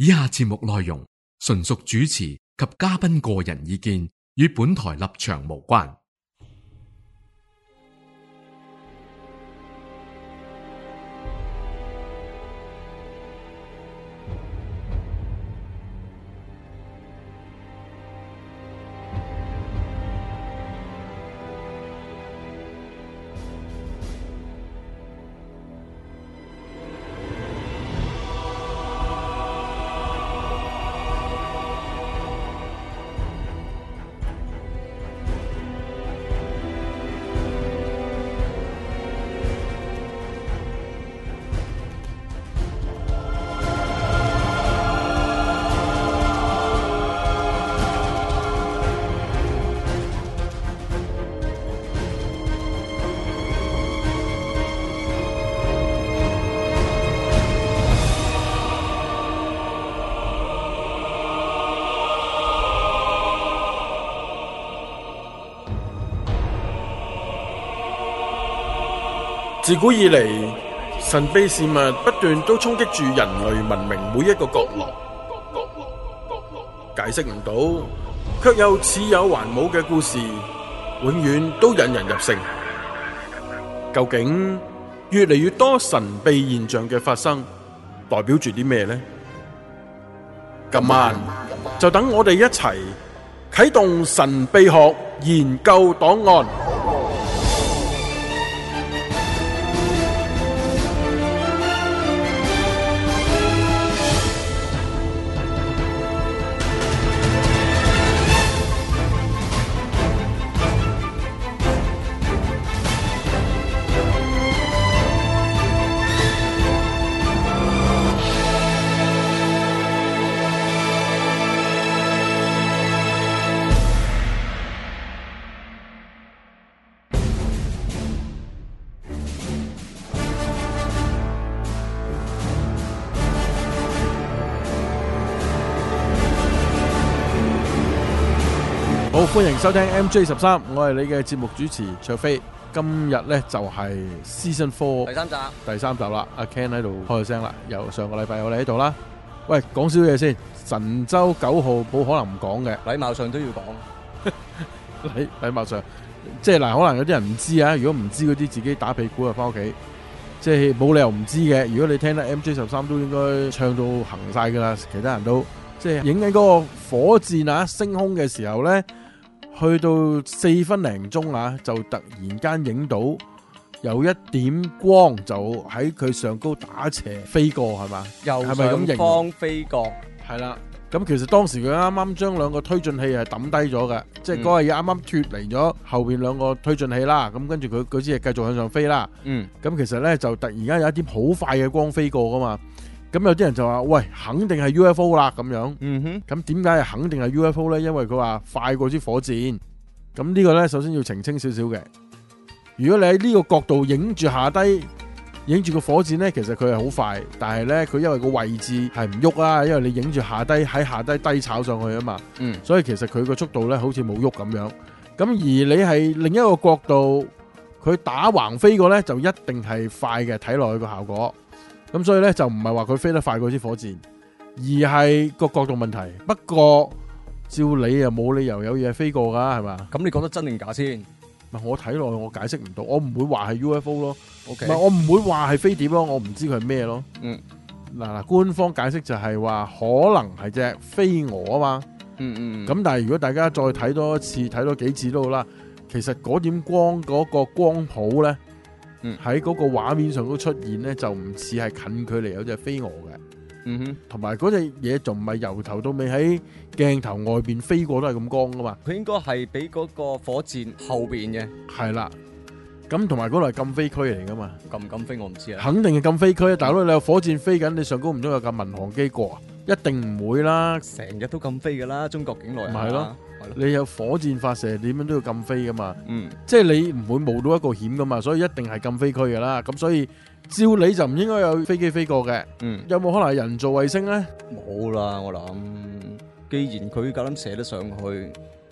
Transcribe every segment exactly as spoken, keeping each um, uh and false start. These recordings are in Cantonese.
以下節目內容純屬主持及嘉賓個人意見，與本台立場無關。 自古以嚟，神秘事物不斷都衝擊住人類文明每一個角落，解釋唔到，卻又似有還冇嘅故事，永遠都引人入勝。究竟越嚟越多神秘現象嘅發生，代表住啲咩呢？今晚就等我哋一齊啟動神秘學研究檔案。好，歡迎收聽 M J 十三，我係你嘅節目主持卓飛。今日呢就係 Season Four 第三集， 第三集啦。阿 Ken 喺度開聲啦，由上個禮拜我哋喺度啦。喂，講少嘢先，神舟九號冇可能唔講嘅， 禮貌上都要講。 禮禮貌上，即係嗱，可能有啲人唔知啊。如果唔知嗰啲，自己打屁股啊，翻屋企，即係冇理由唔知嘅。如果你聽得 M J 十三，都應該唱到行晒噶啦。其他人都即係影緊嗰個火箭啊升空嘅時候呢，去到四分零鐘啊，就突然間影到有一點光就喺佢上高打斜飛過，係嘛？ 由係咪咁上方飛過， 係啦。咁其實當時佢啱啱將兩個推進器係抌低咗嘅，即係嗰個嘢啱啱脫離咗後邊兩個推進器啦。咁跟住佢佢只係繼續向上飛啦。 嗯， 咁其實呢，就突然間有一點好快嘅光飛過噶嘛。咁有啲人就話：喂，肯定係 U F O 啦咁樣。 嗯哼。 咁點解係肯定係 U F O 呢？因為佢話快過支火箭。咁呢個呢，首先要澄清少少嘅。如果你喺呢個角度影住下低，影住個火箭呢，其實佢係好快，但係呢，佢因為個位置係唔喐啦，因為你影住下低喺下低低炒上去啊嘛。嗯。所以其實佢個速度呢，好似冇喐咁樣。咁而你係另一個角度，佢打橫飛過呢，就一定係快嘅，睇落去個效果。咁所以呢，就唔係話佢飛得快過支火箭，而係個角度問題。不過照你又冇理由有嘢飛過噶，係嘛？ 咁你講得真定假先？ 唔係我睇落去，我解釋唔到，我唔會話係 U F O 咯。 O K， 唔係我唔會話係飛碟咯，我唔知佢係咩咯。 嗯， 嗱嗱，官方解釋就係話可能係隻飛蛾啊嘛。 嗯嗯。 咁但係如果大家再睇多一次，睇多幾次都好啦，其實嗰點光嗰個光譜咧，喺嗰個畫面上都出現咧，就唔似係近距離有隻飛蛾嘅。嗯哼，同埋嗰隻嘢仲唔係由頭到尾喺鏡頭外邊飛過都係咁光噶嘛？ 佢應該係俾嗰個火箭後邊嘅。係啦，咁同埋嗰度係禁飛區嚟噶嘛？ 禁唔禁飛我唔知啊。 肯定係禁飛區啊！大佬，你有火箭飛緊，你上高唔通有架民航機過啊？一定唔會啦， 成日都禁飛噶啦，中國境內咪係咯。你有火箭發射，點樣都要禁飛噶嘛？嗯，即係你唔會冒到一個險噶嘛，所以一定係禁飛區噶啦。咁所以照理就唔應該有飛機飛過嘅。嗯，有冇可能係人造衛星咧？ 冇啦，我諗，既然佢夠膽射得上去，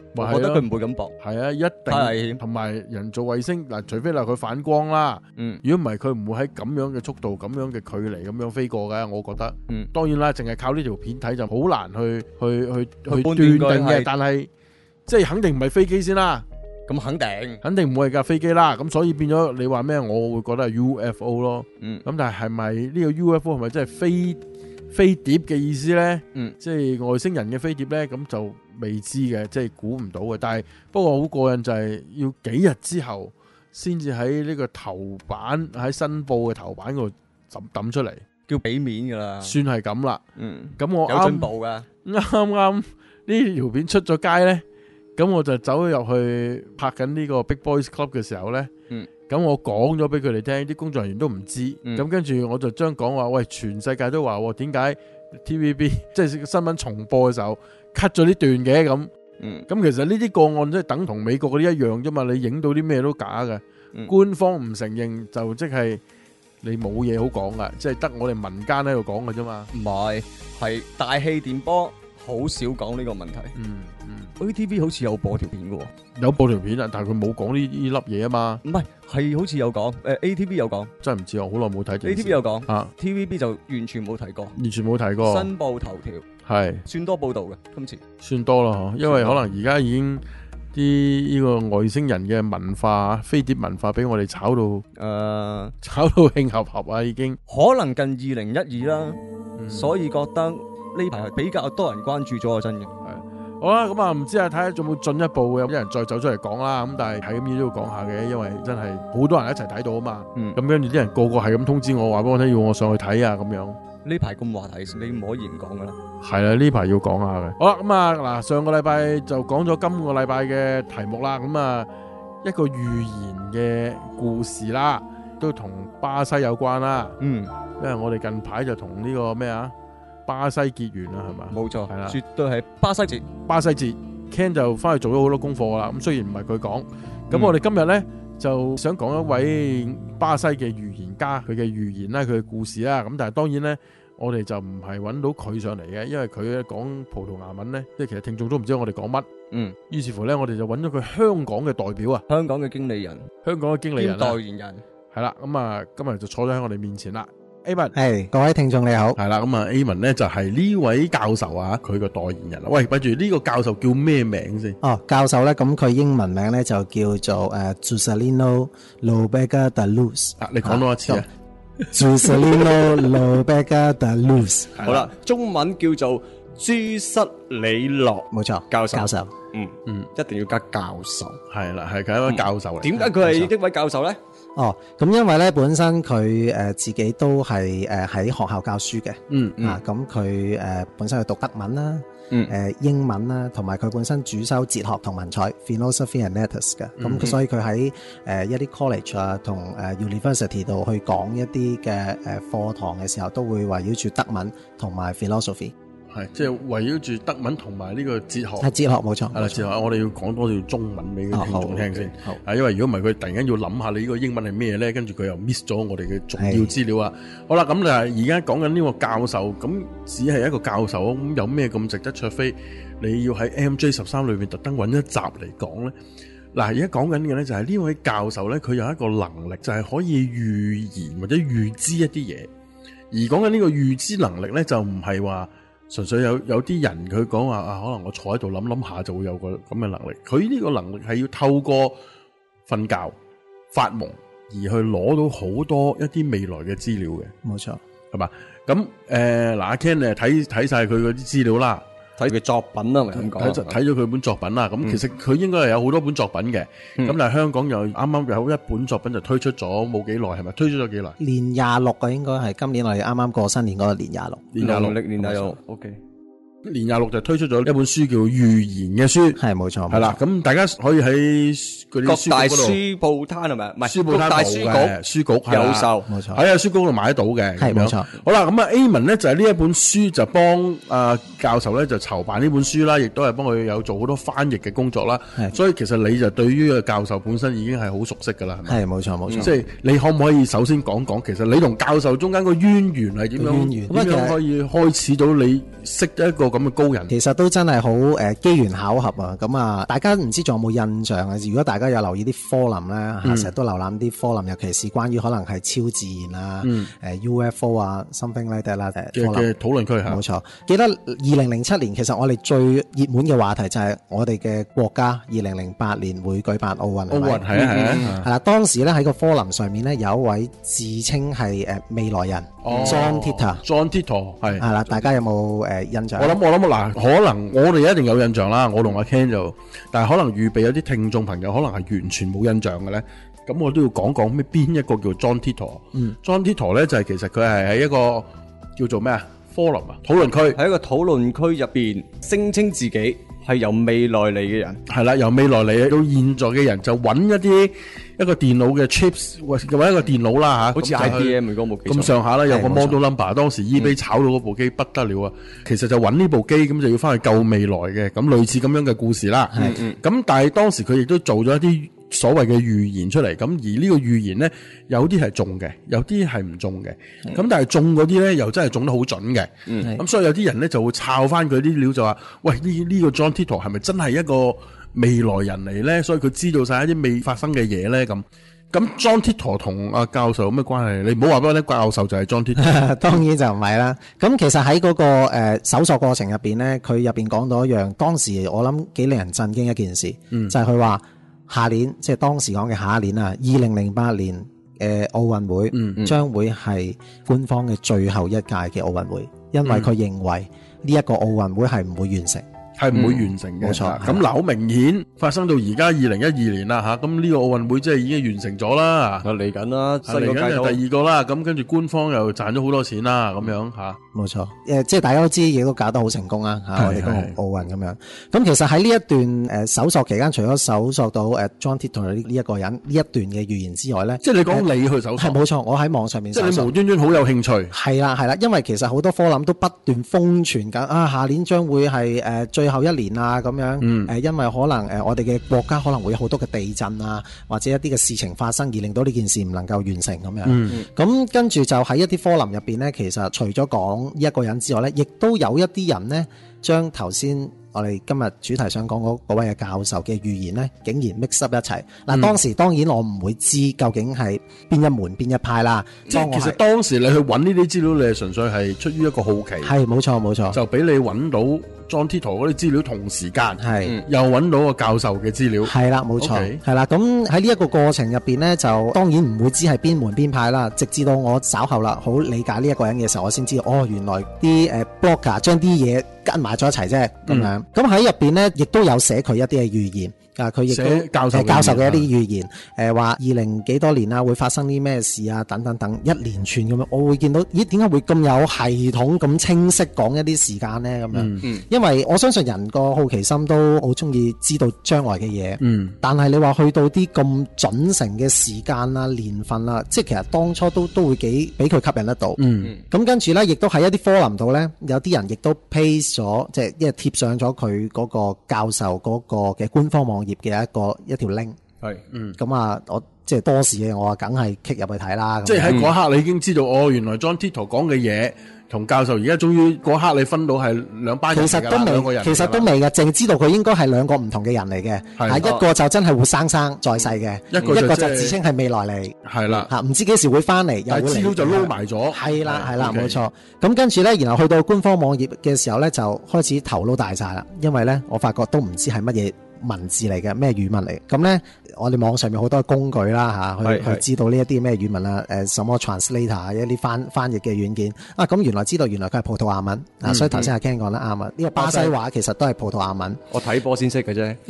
咪係咯我覺得佢唔會咁搏， 係啊，一定太危險。 同埋人造衛星嗱，除非嗱佢反光啦， 嗯如果唔係佢唔會喺咁樣嘅速度、咁樣嘅距離咁樣飛過嘅，我覺得。 嗯， 當然啦，淨係靠呢條片睇就好難去去去去斷去判斷定佢係嘅，但係即係肯定唔係飛機先啦， 咁肯定。 肯定唔會係架飛機啦，咁所以變咗你話咩？我會覺得係 U F O 咯。 嗯咁但係係咪呢個 U F O 係咪真係飛飛碟嘅意思呢？ 嗯， 即係外星人嘅飛碟呢？咁就未知嘅，即係估唔到嘅。但係不過好過癮就係要幾日之後先至喺呢個頭版喺新報嘅頭版嗰度抌抌出嚟， 叫俾面㗎啦。 算係咁啦。 嗯， 咁我有進啱步㗎。 啱啱呢條片出咗街呢，咁我就走咗入去拍緊呢個 Big Boys Club 嘅時候呢。 嗯。 咁我講咗俾佢哋聽，啲工作人員都唔知。咁、 嗯跟住我就將講話，喂，全世界都話，點解 T V B 即係新聞重播嘅時候 cut 咗呢段嘅咁？ 嗯咁其實呢啲個案即係等同美國嗰啲一樣啫嘛，你影到啲咩都假嘅， 嗯官方唔承認就即係你冇嘢好講噶，即係得我哋民間喺度講嘅啫嘛。 唔係，係大氣電波好少講呢個問題。 嗯嗯， A T V 好似有播條片嘅喎。 有播條片啊，但係佢冇講呢呢粒嘢啊嘛， 唔係，係好似有講，誒 A T V 有講真係唔知啊，好耐冇睇電視。 ，A T V 有講啊， ，T V B 就完全冇提過。 完全冇睇過， 新報頭條係算多報導嘅，今次算多啦，因為可能而家已經啲呢個外星人嘅文化、飛碟文化俾我哋炒到誒、 炒到興合合啊，已經。 可能近二零一二啦， 嗯所以覺得呢排係比較多人關注咗啊，真嘅。 好啦，咁啊唔知啊，睇下仲有冇進一步嘅有啲人再走出嚟講啦。咁但係係咁嘢都要講下嘅，因為真係好多人一齊睇到啊嘛。 嗯， 咁跟住啲人個個係咁通知我話俾我聽，要我上去睇啊咁樣。 呢排咁話題，你唔可以唔講噶啦。 係啦，呢排要講下嘅。好啦，咁啊嗱，上個禮拜就講咗今個禮拜嘅題目啦。咁啊一個預言嘅故事啦，都同巴西有關啦。 嗯， 因為我哋近排就同呢個咩啊巴西結緣啦，係嘛？ 冇錯， 係啦絕對係巴西節。 巴西節 Ken 就翻去做咗好多功課啦。咁雖然唔係佢講，咁嗯我哋今日呢，就想講一位巴西嘅預言家，佢嘅預言啦，佢嘅故事啦。咁但係當然呢，我哋就唔係揾到佢上嚟嘅，因為佢咧講葡萄牙文呢，即係其實聽眾都唔知我哋講乜。 嗯， 於是乎呢，我哋就揾咗佢香港嘅代表啊， 香港嘅經理人香港嘅經理人兼啊代言人。 係啦。咁啊，今日就坐咗喺我哋面前啦。Aman 係各位聽眾你好， 係啦，咁啊 Aman 呢就係呢位教授啊，佢個代言人啦。喂，不如呢個教授叫咩名先？ 哦，教授咧，咁佢英文名咧就叫做誒 Juscelino Lobega da Luz， 啊，你講多一次啊。 Juscelino Lobega da Luz， 好啦，中文叫做朱塞里諾冇錯， 教授教授嗯嗯， 一定要加教授。 係啦，係佢係一位教授嚟。 點解佢係一位教授咧？ 哦，咁因為咧本身佢誒自己都係誒喺學校教書嘅， 嗯嗯啊，咁佢誒本身係讀德文啦， 嗯誒英文啦，同埋佢本身主修哲學同文采 （philosophy and letters） 嘅，咁所以佢喺誒一啲 college 啊同誒 university 度去講一啲嘅誒課堂嘅時候，都會圍繞住德文同埋 philosophy， 係即係圍繞住德文同埋呢個哲學。 係哲學冇錯， 係啦，哲學我哋要講多條中文俾啲聽眾聽先。 好， 啊，因為如果唔係佢突然間要諗下你呢個英文係咩咧，跟住佢又 miss 咗我哋嘅重要資料啊。好啦，咁就係而家講緊呢個教授，咁只係一個教授，咁有咩咁值得卓飛？你要喺 M J 十三裏邊特登揾一集嚟講咧？嗱，而家講緊嘅咧就係呢位教授咧，佢有一個能力就係可以預言或者預知一啲嘢。而講緊呢個預知能力咧，就唔係話純粹有有啲人佢講話啊，可能我坐喺度諗諗下就會有個咁嘅能力。佢呢個能力係要透過瞓覺發夢而去攞到好多一啲未來嘅資料嘅， 冇錯， 係嘛？咁誒嗱，阿 Ken 你睇睇晒佢嗰啲資料啦。 睇佢作品啦，咪咁講。 睇咗睇咗佢本作品啦，咁、 嗯其實佢應該係有好多本作品嘅，咁、 嗯但係香港又啱啱有一本作品就推出咗冇幾耐，係咪推出咗幾耐？ 年廿六啊，應該係今年我哋啱啱過新年嗰個年廿六， 年廿六， 農曆年廿六，OK。 年廿六就推出咗一本書叫《預言》嘅書， 係冇錯， 係啦，咁大家可以喺嗰啲各大書局嗰度書報攤係咪？唔係書報各大書攤嘅書局局係啦有售。 冇錯， 喺啊書局度買得到嘅，咁樣係冇錯。 好啦，咁啊 A 文咧就係呢一本書就幫啊教授咧就籌辦呢本書啦，亦都係幫佢有做好多翻譯嘅工作啦。 係所以其實你就對於個教授本身已經係好熟悉㗎啦，係咪？ 係冇錯冇錯。 即係你可唔可以首先講講，其實你同教授中間個淵源係點樣？ 淵源點樣可以開始到你識一個咁嘅高人？ 其實都真係好誒機緣巧合啊！咁啊，大家唔知仲有冇印象啊？如果大家有留意啲科林咧，嚇成日都瀏覽啲科林，尤其是關於可能係超自然啊、誒 U F O 啊、something like that 啦誒嘅嘅討論區嚇。 冇錯，記得二零零七年其實我哋最熱門嘅話題就係我哋嘅國家二零零八年會舉辦奧運， 奧運係啊係啊， 係啦。當時咧喺個科林上面咧有一位自稱係誒未來人 John Titor。John Titor 係係啦，大家有冇誒印象？ 我諗我諗嗱，可能我哋一定有印象啦。我同阿 Ken 就，但係可能預備有啲聽眾朋友可能係完全冇印象嘅咧。咁我都要講講咩邊一個叫 John Titor。嗯，John Titor 咧就係其實佢係喺一個叫做咩啊 forum 啊討論區， 喺一個討論區入邊聲稱自己係由未來嚟嘅人。 係啦，由未來嚟到現在嘅人就揾一啲一個電腦嘅 chips 或者一個電腦啦嚇， 好似 I B M 如果冇記錯咁上下啦，有個係冇 model number。當時 eBay 炒到嗰部機不得了啊！其實就揾呢部機咁就要翻去救未來嘅，咁類似咁樣嘅故事啦。咁但係當時佢亦都做咗一啲所謂嘅預言出嚟，咁而呢個預言呢，有啲係中嘅，有啲係唔中嘅。咁但係中嗰啲呢，又真係中得好準嘅。咁所以有啲人呢，就會抄翻佢啲料，就話：喂，呢呢個 John Titor 係咪真係一個未來人嚟呢？所以佢知道晒一啲未發生嘅嘢呢。咁咁 John Titor 同阿教授有咩關係？你唔好話俾我聽，教授就係 John Titor。 當然就唔係啦。咁其實喺嗰個誒搜索過程入邊呢，佢入邊講到一樣，當時我諗幾令人震驚一件事，嗯、就係佢話。下年即係當時講嘅下一年啊，二零零八年誒奧運會嗯將會係官方嘅最後一屆嘅奧運會，因為佢認為呢一個奧運會係唔會完成。 係唔會完成嘅， 冇錯。 咁嗱，好明顯發生到而家二零一二年啦嚇，咁呢個奧運會即係已經完成咗啦。 啊嚟緊啦，新嚟個屆緊就第二個啦，咁跟住官方又賺咗好多錢啦，咁樣嚇。 冇錯，誒即係大家都知，亦都搞得好成功啦嚇，我哋個係奧運咁樣。咁其實喺呢一段誒搜索期間，除咗搜索到誒 John Titor 呢呢一個人呢一段嘅預言之外咧， 即係你講你去搜索， 係冇錯，我喺網上面即搜索。 係你無端端好有興趣。 係啦係啦，因為其實好多科林都不斷瘋傳緊啊，下年將會係誒最後一年啊咁樣。 嗯誒，因為可能誒我哋嘅國家可能會有好多嘅地震啊，或者一啲嘅事情發生，而令到呢件事唔能夠完成咁樣。 嗯咁跟住就喺一啲科林入邊咧，其實除咗講呢一個人之外咧，亦都有一啲人咧，將頭先我哋今日主題想講嗰嗰位嘅教授嘅預言咧，竟然 mix up 一齊。嗱、 嗯， 當時當然我唔會知究竟係邊一門邊一派啦。 即係其實當時你去揾呢啲資料，你係純粹係出於一個好奇。 係冇錯冇錯， 就俾你揾到 John Titor 嗰啲資料，同時間係、 嗯、又揾到個教授嘅資料。 係啦，冇錯， Okay 係啦。咁喺呢一個過程入邊咧，就當然唔會知係邊門邊派啦。直至到我稍後啦，好理解呢一個人嘅時候，我先知道哦，原來啲誒 blogger 將啲嘢跟埋咗一齊啫，咁、 嗯、 樣。咁喺入邊咧，亦都有寫佢一啲嘅預言。啊！佢亦都寫教授嘅教授嘅一啲預言，誒話二零幾多年啊，會發生啲咩事啊，等等等，一連串咁樣，我會見到，咦？點解會咁有系統、咁清晰講一啲時間呢？咁樣， 嗯、 因為我相信人個好奇心都好中意知道將來嘅嘢。 嗯， 但係你話去到啲咁準成嘅時間啊、年份啊，即係其實當初都都會幾俾佢吸引得到。 嗯， 咁跟住呢，亦都喺一啲科林度呢，有啲人亦都 paste 咗，即係因為貼上咗佢嗰個教授嗰個嘅官方網頁嘅一個一條 link， 係，嗯， 咁啊，我即係多事嘅，我啊梗係 click 入去睇啦。 即係喺嗰刻你已經知道，嗯、哦，原來 John Titor 講嘅嘢同教授而家終於嗰刻你分到係兩班人嚟㗎啦，兩個人， 人， 其實都未嘅，淨知道佢應該係兩個唔同嘅人嚟嘅，係一個就真係活生生在世嘅， 一個就、 一個就自稱係未來嚟， 係啦， 嚇唔知幾時會翻嚟， 但係資料就撈埋咗， 係啦係啦，冇錯。咁跟住咧，然後去到官方網頁嘅時候咧，就開始頭腦大晒啦，因為咧我發覺都唔知係乜嘢文字嚟嘅，咩語文嚟？咁咧，我哋網上面好多工具啦嚇，去去知道呢一啲咩語文啦，誒什麼 translator 一啲翻翻譯嘅軟件啊，咁原來知道原來佢係葡萄牙文啊，所以頭先阿 Ken 講得啱啊，呢個巴西話其實都係葡萄牙文。 我睇波先識嘅啫，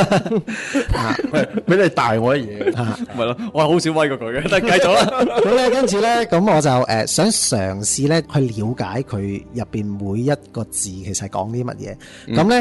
俾你大我一嘢， 咪咯，我係好少威過佢嘅，但係繼續啦。 咁咧，跟住咧，咁我就誒想嘗試咧去了解佢入邊每一個字其實係講啲乜嘢。咁咧。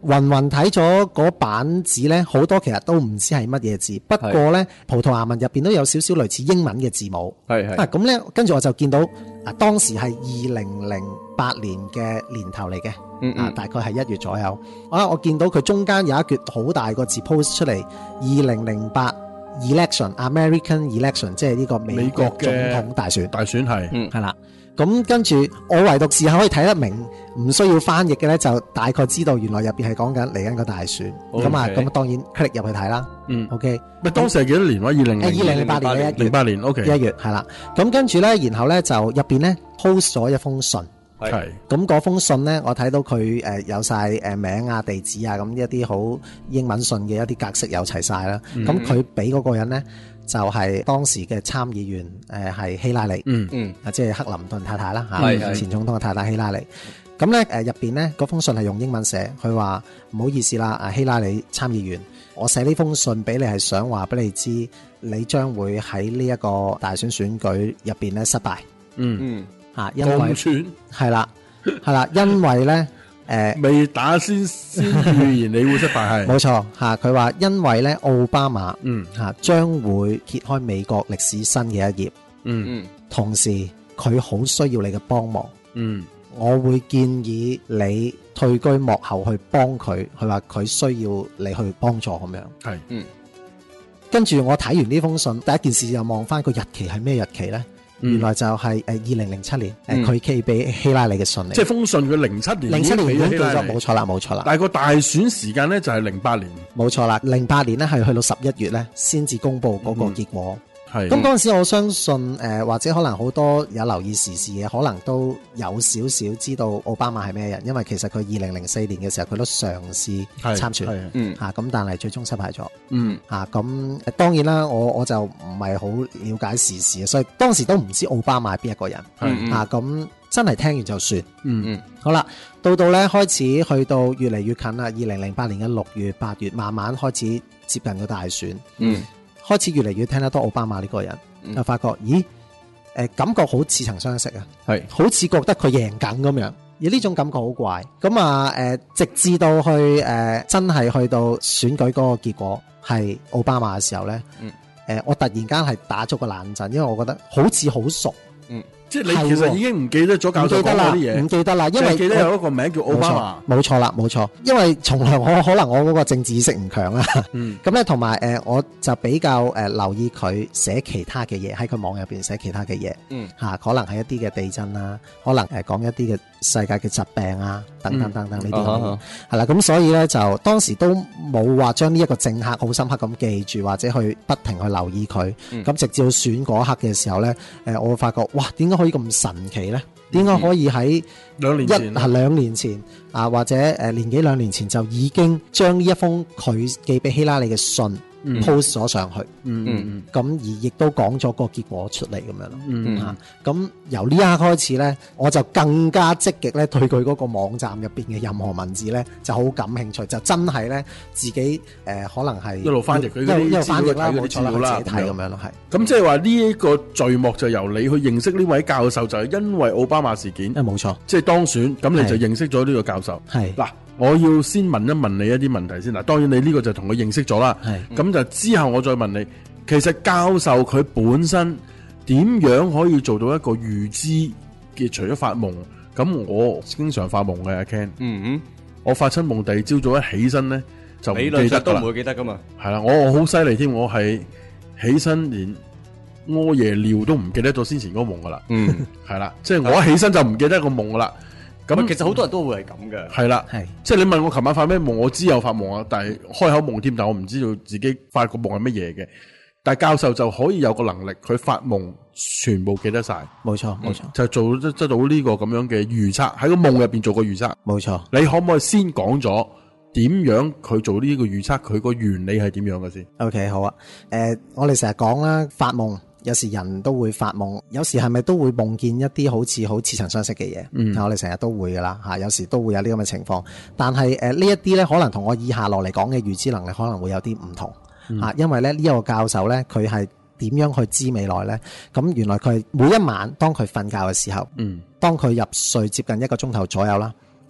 雲雲睇咗嗰版紙咧，好多其實都唔知係乜嘢字，不過咧葡萄牙文入邊都有少少類似英文嘅字母。 係係啊，咁咧跟住我就見到啊，當時係二零零八年嘅年頭嚟嘅， 嗯嗯啊大概係一月左右。啊，我見到佢中間有一橛好大個字 post 出嚟，二零零八 election American election， 即係呢個美美國總國嘅統大選。 大選係， 嗯係啦，咁跟住我唯獨是可以睇得明，唔需要翻譯嘅咧，就大概知道原來入邊係講緊嚟緊個大選。咁啊， OK 咁當然 click 入去睇啦。 嗯， OK， 咪當時係幾多年話？二零誒二零零八年嘅一月零八年，OK， 一月係啦。咁跟住咧，然後咧就入邊咧 post 咗一封信。 係咁嗰封信咧，我睇到佢誒有晒誒名啊、地址啊，咁一啲好英文信嘅一啲格式有齊晒啦。咁佢俾嗰個人咧就係當時嘅參議員誒係希拉里， 嗯嗯啊即係克林頓太太啦嚇， 係係前總統嘅太太希拉里。咁咧誒入邊咧嗰封信係用英文寫，佢話唔好意思啦，啊希拉里參議員，我寫呢封信俾你係想話俾你知，你將會喺呢一個大選選舉入邊咧失敗。 嗯， 嗯嚇，因為當選係啦，係啦，因為咧，誒， 未打先先預言你會失敗係， 冇錯嚇，佢話因為咧奧巴馬嗯嚇將會揭開美國歷史新嘅一頁， 嗯嗯同時佢好需要你嘅幫忙， 嗯我會建議你退居幕後去幫佢，佢話佢需要你去幫助咁樣。 係， 嗯跟住我睇完呢封信，第一件事就望翻個日期係咩日期咧？ 嗯原來就係誒二零零七年，誒嗯佢寄俾希拉里嘅信嚟， 即係封信佢零七年零七年已經寄咗， 俾咗希拉里冇錯啦，冇錯啦。 但係個大選時間咧就係零八年， 冇錯啦，零八年咧係去到十一月咧先至公布嗰個結果。 係咁嗰陣時，我相信誒、呃、或者可能好多有留意時事嘅，可能都有少少知道奧巴馬係咩人，因為其實佢二零零四年嘅時候佢都嘗試係參選係嗯嚇，咁、但係最終失敗咗嗯嚇。咁、呃當然啦，我我就唔係好了解時事，所以當時都唔知奧巴馬係邊一個人嗯嚇。咁、真係聽完就算。 嗯嗯好啦，到到咧開始去到越嚟越近啦，二零零八年嘅六月、八月，慢慢開始接近個大選， 嗯開始越嚟越聽得多奧巴馬呢個人， 嗯就發覺，咦，誒、感覺好似曾相識啊， 係好似覺得佢贏緊咁樣，而呢種感覺好怪。咁啊，誒、直至到去誒、呃真係去到選舉嗰個結果係奧巴馬嘅時候咧，誒、 嗯我突然間係打咗個冷震，因為我覺得好似好熟， 即係你其實已經唔記得咗教授講唔記得啦， 嗰啲嘢唔，記得啦，因因為為我記得有一個名叫奧巴馬， 冇錯啦，冇錯，因為從來我可能我嗰個政治意識唔強啦， 嗯咁咧同埋誒我就比較誒、呃、留意佢寫其他嘅嘢，喺佢網入邊寫其他嘅嘢， 嗯嚇、可能係一啲嘅地震啦，可能誒講一啲嘅世界嘅疾病啊，等等等等呢啲啊哈係啦，咁、所以咧就當時都冇話將呢一個政客好深刻咁記住，或者去不停去留意佢，咁、 嗯直至到選嗰刻嘅時候咧，誒、我會發覺哇，點解可以咁神奇咧？點解可以喺兩年一前係兩年前啊，或者誒年幾兩年前就已經將呢一封佢寄俾希拉里嘅信嗯 post 咗上去， 嗯嗯咁、而亦都講咗個結果出嚟咁樣咯。 嗯啊，咁由呢一刻開始咧，我就更加積極咧對佢嗰個網站入邊嘅任何文字咧就好感興趣，就真係咧自己誒、呃可能係一路翻譯佢嗰啲一路一路翻譯啦， 資料睇嗰啲冇錯啦， 資料啦佢自己睇咁樣咁樣咯，係咁即係話呢一個序幕就由你去認識呢位教授，就係因為奧巴馬事件， 誒冇錯， 即係當選，咁你就係認識咗呢個教授。 係嗱，我要先問一問你一啲問題先。嗱，當然你呢個就同佢認識咗啦。 係咁就之後我再問你，其實教授佢本身點樣可以做到一個預知嘅？除咗發夢，咁我經常發夢嘅阿 Ken， 嗯我發親夢，第二朝早一起身咧就哼， 唔理論記得㗎啦。 上都唔會記得噶嘛。 係啦，我我好犀利添，我係起身連屙夜尿都唔記得咗先前嗰個夢噶啦。 嗯， 係啦，即係我一起身就唔記得個夢噶啦。咁咁其實好多人都會係咁嘅。 係啦， 係即係你問我琴晚發咩夢，我知有發夢啊，但係開口夢添，但我唔知道自己發個夢係乜嘢嘅。但係教授就可以有個能力，佢發夢全部記得晒， 冇錯冇錯就做得得到呢個咁樣嘅預測，喺個夢入邊做個預測。 冇錯。 你可唔可以先講咗點樣佢做呢個預測？佢個原理係點樣嘅先？ OK，好啊。誒、我哋成日講啦，發夢有時人都會發夢，有時係咪都會夢見一啲好似好似曾相識嘅嘢？ 嗯我哋成日都會噶啦嚇，有時都會有呢咁嘅情況。但係誒、呢一啲咧，可能同我以下落嚟講嘅預知能力可能會有啲唔同嚇、因為咧呢一、個教授咧，佢係點樣去知未來咧？咁原來佢係每一晚當佢瞓覺嘅時候， 嗯當佢入睡接近一個鐘頭左右啦。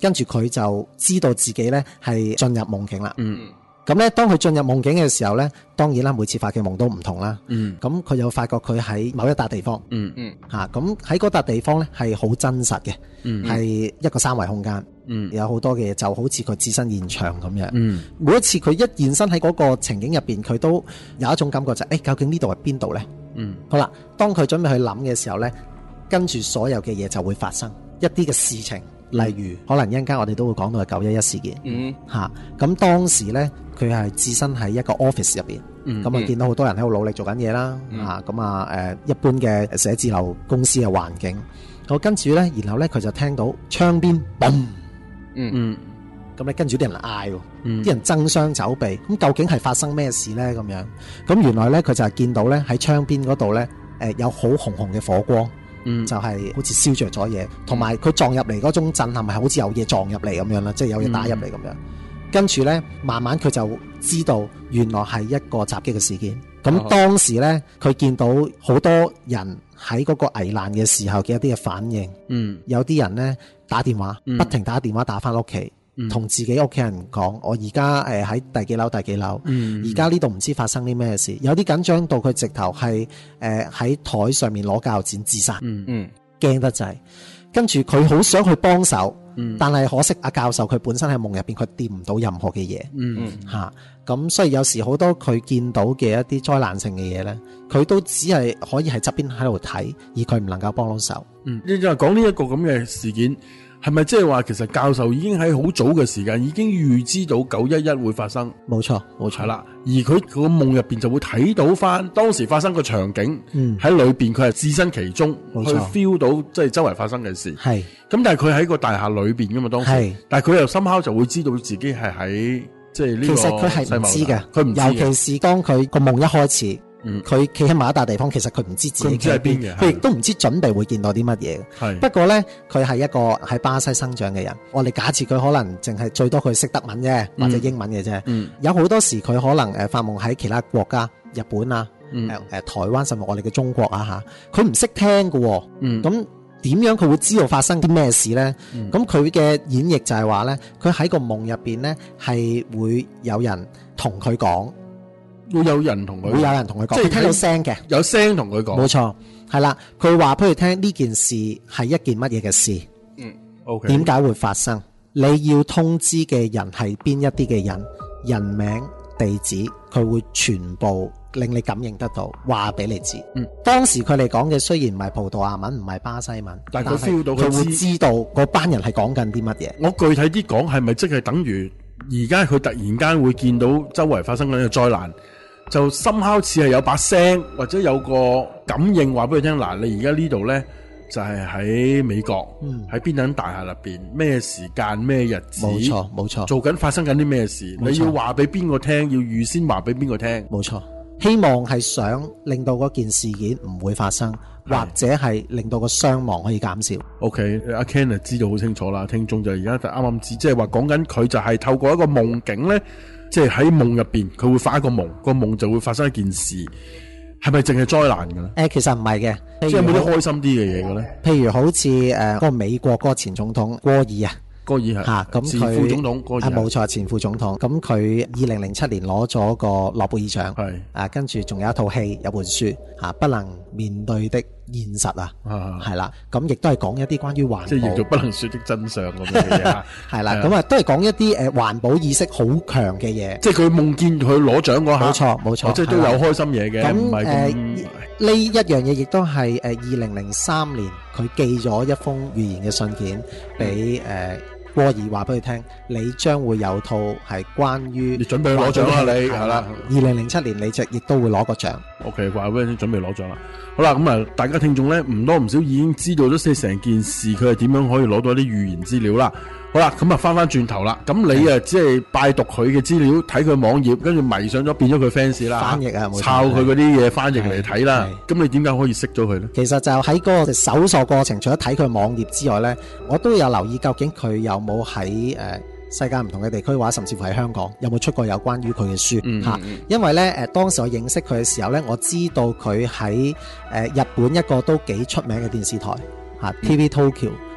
跟住佢就知道自己咧係進入夢境啦。 嗯咁咧，當佢進入夢境嘅時候咧，當然啦，每次發嘅夢都唔同啦。 嗯咁佢又發覺佢喺某一笪地方， 嗯嗯嚇咁喺嗰笪地方咧係好真實嘅， 嗯係一個三維空間， 嗯有好多嘅嘢就好似佢置身現場咁樣。 嗯每一次佢一現身喺嗰個情景入邊，佢都有一種感覺就係、誒，究竟呢度係邊度呢？ 嗯好啦，當佢準備去諗嘅時候呢，跟住所有嘅嘢就會發生一啲嘅事情，例如可能一陣間我哋都會講到係九一一事件嗯嚇。咁、當時呢，佢係置身喺一個 office 入邊， 嗯咁啊見到好多人喺度努力做緊嘢啦嚇。咁啊誒一般嘅寫字樓公司嘅環境，好跟住呢，然後呢，佢就聽到窗邊嘣， 嗯咁咧跟住啲人嗌喎。 嗯啲人爭相走避，咁究竟係發生咩事呢？咁樣，咁原來呢，佢就係見到呢喺窗邊嗰度呢，誒有好紅紅嘅火光， 嗯就係好似燒着咗嘢，同埋佢撞入嚟嗰種震撼係好似有嘢撞入嚟咁樣啦，即係有嘢打入嚟咁樣。跟住呢，慢慢佢就知道原來係一個襲擊嘅事件。咁哦當時呢，佢見到好多人喺嗰個危難嘅時候嘅一啲嘅反應， 嗯有啲人呢打電話， 嗯不停打電話打翻屋企。 嗯同自己屋企人講，我而家誒喺第幾樓第幾樓， 嗯而家呢度唔知發生啲咩事，有啲緊張到佢直頭係誒喺台上面攞鉸剪自殺， 嗯嗯驚得滯。跟住佢好想去幫手， 嗯但係可惜阿教授佢本身喺夢入邊，佢掂唔到任何嘅嘢嗯嗯嚇。咁、所以有時好多佢見到嘅一啲災難性嘅嘢呢，佢都只係可以喺側邊喺度睇，而佢唔能夠幫到手。 嗯，你就係講呢一個咁嘅事件，係咪即係話其實教授已經喺好早嘅時間已經預知到九一一會發生？ 冇錯，冇錯係啦，而佢佢個夢入邊就會睇到翻當時發生個場景， 嗯喺裏邊佢係置身其中，去冇錯 feel 到即係周圍發生嘅事。 係咁但係佢喺個大廈裏邊噶嘛，當係時，但係佢又深刻就會知道自己係喺即係呢個其實佢係唔知嘅， 佢唔知嘅尤其是當佢個夢一開始。 嗯佢企喺某一笪地方，其實佢唔知自己佢唔知喺邊嘅佢亦都唔知準備會見到啲乜嘢。 係不過呢，佢係一個喺巴西生長嘅人。我哋假設佢可能淨係最多佢識德文啫，或者英文嘅啫。 嗯有好多時佢可能誒發夢喺其他國家，日本啊， 嗯誒誒台灣甚至我哋嘅中國啊嚇，佢唔識聽嘅喎。 嗯咁點樣佢會知道發生啲咩事呢？咁佢嘅演繹就係話呢，佢喺個夢入邊呢，係會有人同佢講。 會有人同佢， 會有人同佢講， 即係佢聽到聲嘅， 有聲同佢講。 冇錯，係啦。佢話俾佢聽呢件事係一件乜嘢嘅事， 嗯 OK， 點解會發生？你要通知嘅人係邊一啲嘅人，人名、地址，佢會全部令你感應得到，話俾你知。 嗯， 當時佢哋講嘅雖然唔係葡萄牙文，唔係巴西文， 但係佢 feel 到佢佢會知知道嗰班人係講緊啲乜嘢。 我具體啲講，係咪即係等於而家佢突然間會見到周圍發生緊嘅災難，就深刻似係有把聲或者有個感應話俾佢聽，嗱，你而家呢度呢，就係喺美國， 嗯喺邊等大廈入邊，咩時間咩日子， 冇錯冇錯做緊發生緊啲咩事， 冇錯你要話俾邊個聽，要預先話俾邊個聽。 冇錯，希望係想令到嗰件事件唔會發生， 係或者係令到個傷亡可以減少。 OK，阿 Ken 就知道好清楚啦，聽眾就而家就啱啱知，即係話講緊佢就係透過一個夢境呢，即係喺夢入邊佢會發一個夢，個夢就會發生一件事，係咪淨係災難嘅咧？ 誒、其實唔係嘅， 即係有冇啲譬如好開心啲嘅嘢嘅咧？ 譬如好似誒嗰個美國嗰個前總統戈爾啊。 戈爾係嚇，咁前佢副總統戈爾啊， 係冇錯，前副總統。咁佢二零零七年攞咗個諾貝爾獎， 係啊，跟住仲有一套戲，有本書嚇，不能面對的現實啊， 啊， 係啦。咁亦都係講一啲關於環即係叫做保， 不能說的真相咁樣嘅嘢啊。 係啦。 係啊咁啊，都係講一啲誒環保意識好強嘅嘢。 即係佢夢見佢攞獎嗰下， 冇錯冇錯哦即係都有係啦開心嘢嘅， 咁唔係咁誒呢一樣嘢亦都係誒二零零三年佢寄咗一封預言嘅信件俾誒戈爾，話俾佢聽，你將會有套係關於你準備攞獎啦你係啦。 二零零七年你就亦都會攞個獎。 OK，話俾你聽準備攞獎啦。好啦，咁啊，大家聽眾咧唔多唔少已經知道咗即係成件事佢係點樣可以攞到啲預言資料啦。好啦，咁啊翻翻轉頭啦，咁你啊只係拜讀佢嘅資料，睇佢網頁，跟住迷上咗變咗佢 fans 啦， 翻譯啊冇錯抄佢嗰啲嘢翻譯嚟睇啦。 係咁你點解可以識咗佢咧？ 其實就喺嗰個搜索過程，除咗睇佢網頁之外呢，我都有留意究竟佢有冇喺誒世界唔同嘅地區，或者甚至乎喺香港有冇出過有關於佢嘅書嗯嚇。 嗯因為呢，誒當時我認識佢嘅時候呢，我知道佢喺誒日本一個都幾出名嘅電視台嚇 T V Tokyo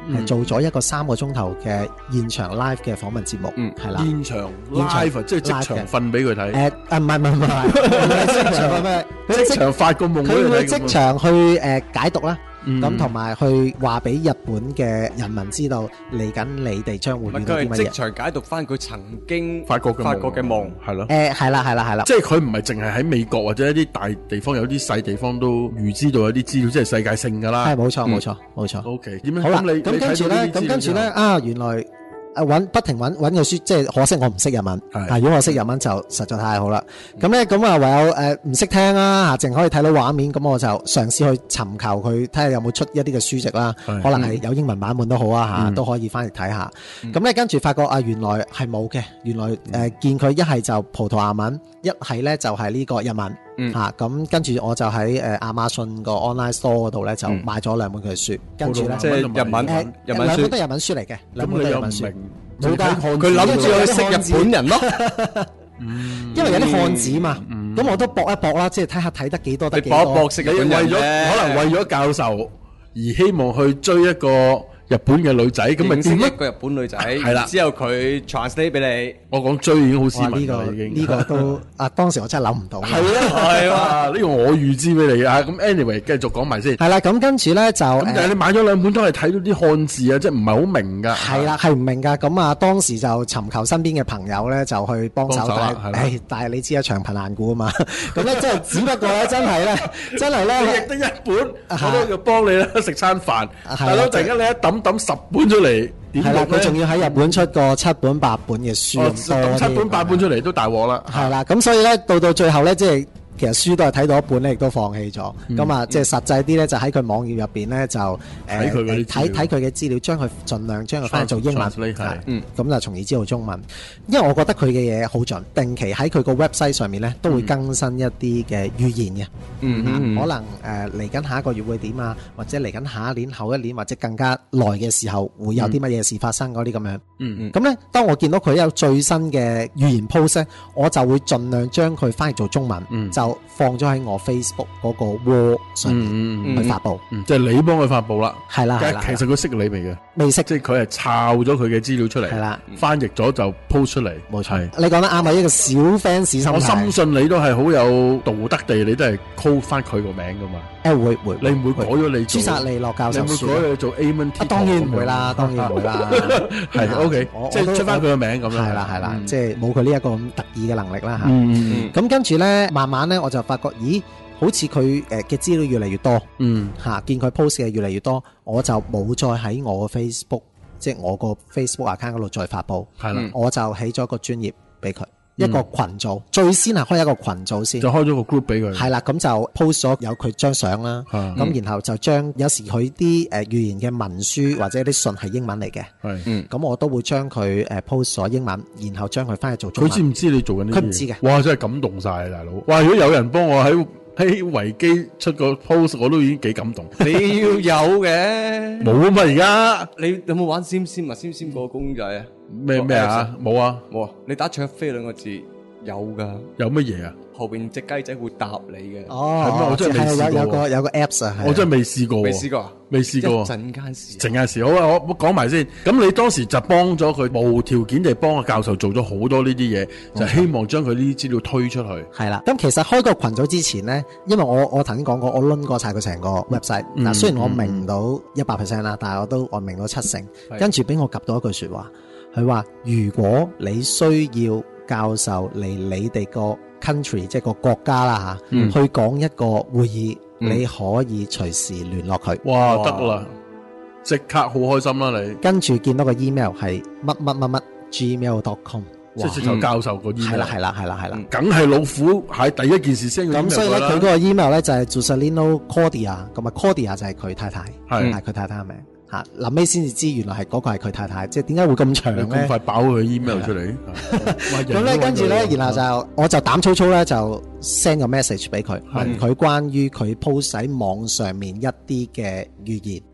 係做咗一個三個鐘頭嘅現場 live 嘅訪問節目， 嗯係啦。 現場 live 即係即場瞓俾佢睇， 誒啊唔係唔係唔係，唔係即場咩？佢即場發個夢俾佢會佢睇咁啊。 即場去誒解讀啦。 嗯咁同埋去話俾日本嘅人民知道嚟緊你哋將會唔係遇到啲乜嘢。 佢係即場解讀翻佢曾經發覺嘅發覺嘅夢。 係咯。 誒係啦係啦係啦， 即係佢唔係淨係喺美國或者一啲大地方，有啲細地方都預知到有啲資料，即係世界性㗎啦。 係冇錯嗯冇錯冇錯。 O K，點樣？ 好啦， 咁你咁跟住咧，咁跟住咧啊，原來啊揾不停揾揾嘅書，即係可惜我唔識日文。 係啊，如果我識日文就實在太好啦。咁咧咁啊，唯有誒唔識聽啦嚇，淨可以睇到畫面，咁我就嘗試去尋求佢睇下有冇出一啲嘅書籍啦， 係可能係有英文版本都好啊嚇， 嗯都可以翻嚟睇下。咁咧跟住發覺啊，原來係冇嘅，原來誒見佢一係就葡萄牙文，一係咧就係呢個日文。 嗯嚇咁跟住我就喺誒亞馬遜個 online store 嗰度咧就買咗兩本佢嘅書，跟住咧即係日文誒日文兩本書都係日文書嚟嘅，兩咁你又唔本都係日文書。 明？ 冇㗎佢諗住去識日本人咯。 因為有啲漢字嘛，咁我都搏一搏啦，即係睇下睇得幾多得幾多。 你搏一搏識你日本人為咗啫可能為咗教授而希望去追一個日本嘅女仔，咁咪認識點咧？ 一個日本女仔， 係啦之後佢 translate 俾你。 我講追已經好斯哇！ 文呢個啦，已經呢個都啊，當時我真係諗唔到。 係啊係啊，呢個我預知俾你啊。咁 anyway，繼續講埋先。 係啦，咁跟住咧就咁但係你買咗兩本都係睇到啲漢字啊，即係唔係好明㗎。 係啦，係唔明㗎。咁啊，當時就尋求身邊嘅朋友咧，就去幫手幫手啦睇。 係啦誒，但係你知啊，長貧難顧啊嘛。咁咧，即係只不過咧，真係咧，真係你咧亦。得一本， 啊我都要幫你啦，食餐飯。 啊係大佬突然間你一抌抌十本出嚟，點係啦， 讀咧佢仲要喺日本出過七本八本嘅書哦咁多抌七本添八本出嚟都大鑊啦。 係啦，咁所以咧到到最後咧，即係其實書都係睇到一半咧，亦都放棄咗。咁啊、即係實際啲咧，就喺佢網頁入邊咧，就誒睇佢嗰啲資料睇睇佢嘅資料，將佢盡量將佢翻譯做英文， Translate，係嗯咁就從而知道中文。因為我覺得佢嘅嘢好準，定期喺佢個 website 上面咧都會更新一啲嘅語言嘅。 嗯啊嗯可能誒嚟緊下一個月會點啊，或者嚟緊下一年、後一年或者更加耐嘅時候會有啲乜嘢事發生嗰啲咁樣。 嗯嗯。 咁咧，當我見到佢有最新嘅語言 post 咧，我就會盡量將佢翻譯做中文， 嗯就放咗喺我 Facebook 嗰個 wall 上面嗯嗯去發布。 嗯，即係你幫佢發布啦。 係啦係啦， 但係其實佢識你未嘅， 未識即係佢係抄咗佢嘅資料出嚟， 係啦， 翻譯咗就 post 出嚟。 冇錯係。 你講得啱啊！一個小 fans 心態， 我深信你都係好有道德地，你都係 call 翻佢個名噶嘛。 誒會會， 你唔會改咗你做朱薩利洛教你唔會授書改咗你做 Amen？ 啊，當然唔會啦，當然唔會啦。 係 OK， 我我都即係出翻佢個名咁樣。 係啦係啦， 嗯即係冇佢呢一個咁特異嘅能力啦嚇。 嗯嗯嗯咁跟住咧，慢慢咧我就發覺，咦，好似佢誒嘅資料越嚟越多嗯嚇，見佢 post 嘅越嚟越多，我就冇再喺我個 Facebook，即係我個 Facebook account 嗰度再發布， 係啦， 我就起咗一個專頁俾佢，一個群組，最先係開一個群組先就。開咗個 group 俾佢。 係啦，咁就 post 咗有佢張相啦， 啊咁然後就將有時佢啲誒語言嘅文書或者啲信係英文嚟嘅， 係。 嗯咁我都會將佢誒 post 咗英文，然後將佢翻去做中文。 佢知唔知你做緊呢啲嘢？ 佢唔知嘅哇！真係感動晒啊，大佬。哇！如果有人幫我喺喺維基出個 post，我都已經幾感動。 你要有嘅。 冇啊嘛，而家你有冇玩閃閃啊？閃閃個公仔啊？ 咩咩啊？冇啊？ 冇啊！你打卓飛兩個字有噶， 有乜嘢啊？ 後邊隻雞仔會答你嘅。 哦， 係咩我真係未即試過有有個有個 apps 啊，係我真係未試過喎。 未試過啊？ 未試過一啊。 陣間試。 成件事好啊！我我講埋先。咁你當時就幫咗佢，無條件地幫個教授做咗好多呢啲嘢，就希望將佢呢啲資料推出去。 係啦。咁其實開個群組之前呢，因為我我頭先講過，我攆過晒佢成個 website。嗱、 嗯雖然我明唔到一百 percent 啦，但係我都我明到七成。 係跟住俾我及到一句説話，佢話：如果你需要教授嚟你哋個 country 即係個國家啦嚇， 嗯去講一個會議， 嗯你可以隨時聯絡佢。 哇！ 哇得啦，即刻好開心啦你。 跟住見到個 email 係乜乜乜乜 gmail dot com。 即係直頭教授個 email。 係啦係啦係啦係啦。 梗係老虎係第一件事 send 個 email 咁所以咧， 佢啦佢嗰個 email 咧就係 Juscelino Cordia，咁啊 Cordia 就係佢太太， 係係佢太太嘅名嚇。臨尾先至知原來係嗰個係佢太太，即係點解會咁長你咁咧？ 快爆佢 email 出嚟？ 咁咧跟住咧，然後就我就膽粗粗咧就 send 個 message 俾佢，問佢關於佢 post 喺網上面一啲嘅語言。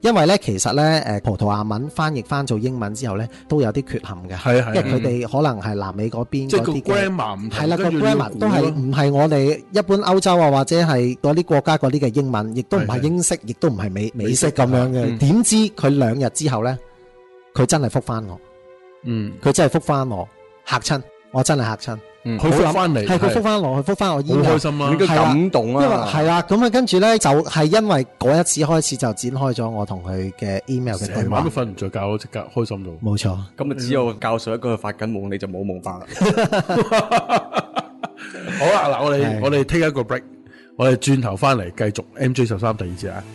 因為咧其實咧誒葡萄牙文翻譯翻做英文之後咧都有啲缺陷嘅， 係啊係啊因為佢哋可能係南美嗰邊即係個嗰啲嘅 grammar 唔同， 係啦，個跟住你要 grammar 估都係咯唔係我哋一般歐洲啊或者係嗰啲國家嗰啲嘅英文，亦都唔係係係英式，亦都唔係美美式咁樣嘅。 嗯點知佢兩日之後咧，佢真係覆翻我， 嗯， 佢真係覆翻我，嚇親，我真係嚇親。 嗯佢覆翻嚟， 係佢覆翻我，佢覆翻我 email， 好開心啊應該感動因為啊！ 係啦，咁啊跟住咧就係因為嗰一次開始就展開咗我同佢嘅 email 嘅對話成晚都。瞓唔着覺，即刻開心到。 冇錯， 嗯咁啊，只有教授一個發緊夢，你就冇夢法啦。 好啦，嗱，我哋係我哋 take 一個 break，我哋轉頭翻嚟繼續 M J 十三第二節啊。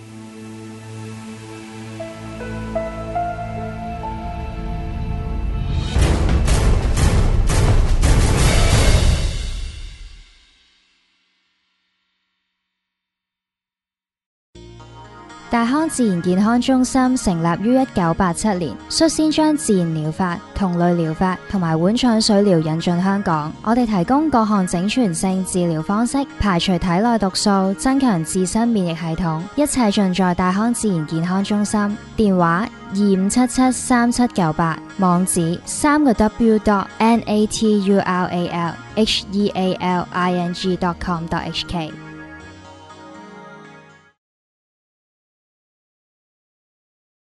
大康自然健康中心成立於一九八七年，率先將自然療法、同類療法同埋碗腸水療引進香港。我哋提供各項整全性治療方式，排除體內毒素，增強自身免疫系統，一切盡在大康自然健康中心。電話二五七七三七九八，網址三個 W dot N A T U R A L H E A L I N G dot com dot H K。